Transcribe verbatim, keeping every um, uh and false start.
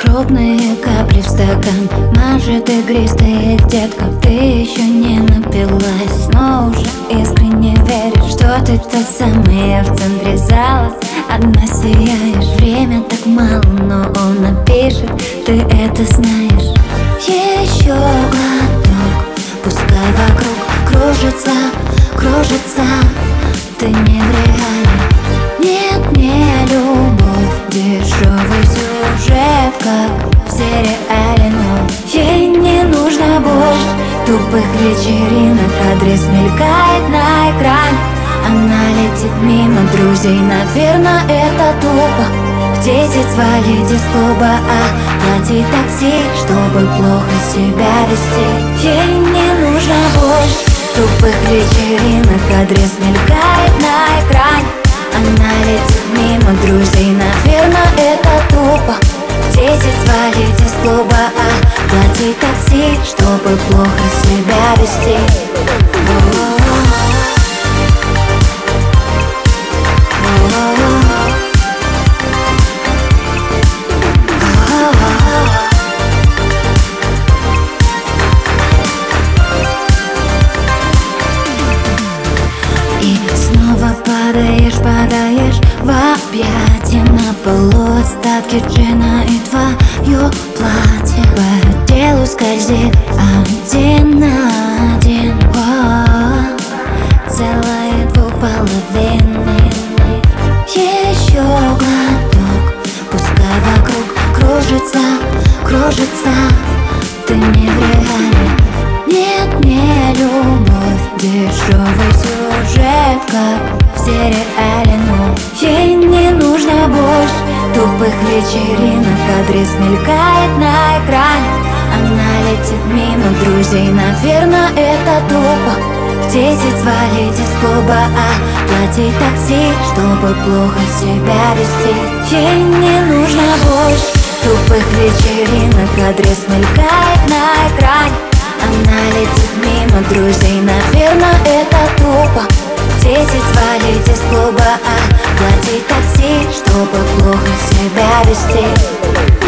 Крупные капли в стакан, может игристая детка. Ты еще не напилась, но уже искренне веришь, что ты та самая в центре зала. Одна сияешь, время так мало, но он напишет, ты это знаешь. Еще глоток, пускай вокруг кружится, кружится. Ты не в реале, нет, не любовь, дешевый сюжет, как в сериале. Но ей не нужно больше тупых вечеринок. Адрес мелькает на экране, она летит мимо друзей. Наверное, это тупо в десять свалить из клуба, а платить такси, чтобы плохо себя вести. Ей не нужно больше тупых вечеринок. Адрес мелькает на экране, она летит мимо друзей. Наверное, это тупо в десять свалить из клуба, а платить такси, чтобы плохо себя вести. И снова падаешь, падаешь в объятия. На полу остатки джина и твое платье по телу скользит один на один. О, целые двуполовины. Еще глоток, пускай вокруг кружится, кружится. Ты не в реале, нет, не любовь, дешевый сюжет, как в сериале. Но ей не нужно больше тупых вечеринок. Адрес мелькает на экране, она летит мимо друзей. Наверное, это тупо в десять свалить из клуба, а платить такси, чтобы плохо себя вести. Ей не нужно больше тупых вечеринок. Адрес мелькает на экране, она летит мимо друзей. Наверное, это тупо в десять свалить из клуба, а платить такси, чтобы плохо себя вести.